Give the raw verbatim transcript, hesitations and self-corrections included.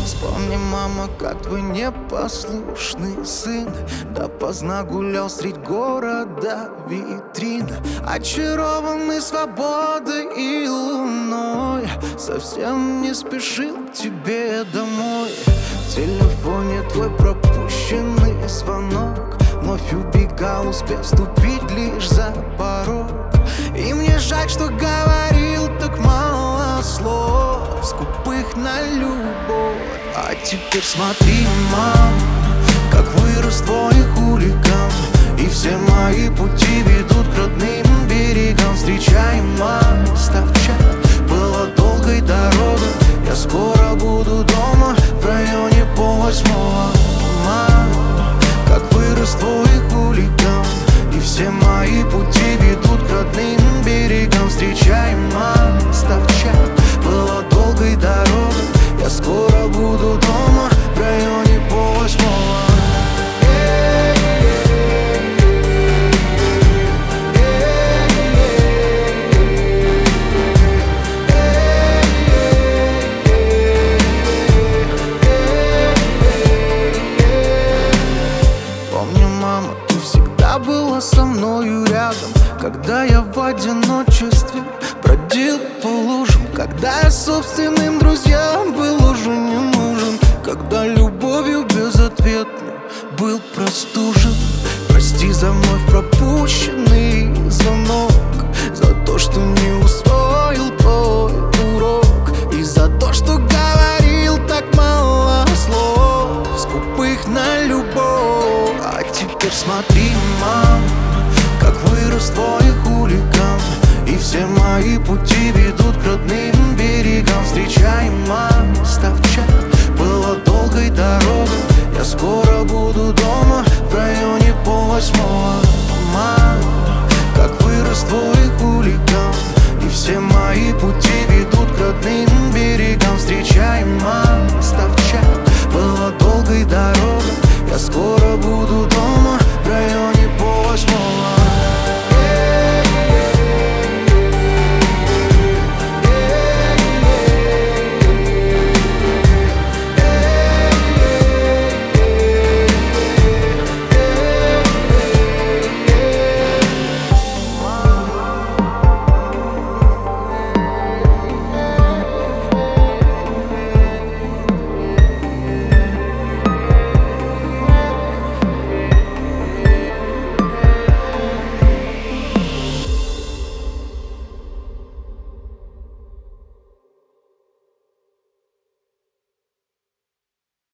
Вспомни, мама, как твой непослушный сын допоздна гулял средь города витрин, очарованный свободой и луной, совсем не спешил к тебе домой. В телефоне твой пропущенный звонок, вновь убегал, успев вступить лишь за порог. И мне жаль, что говорил так мало слов, скупых на любовь. А теперь смотри, мам, как вырос твой хулиган, и все мои пути ведут к родным берегам. Встречай, мам, ставчат, была долгой дорога, я скоро буду дома в районе полвосьмого. Мам, как вырос твой хулиган, и все мои пути ведут к родным берегам. Встречай, мам, ставчат,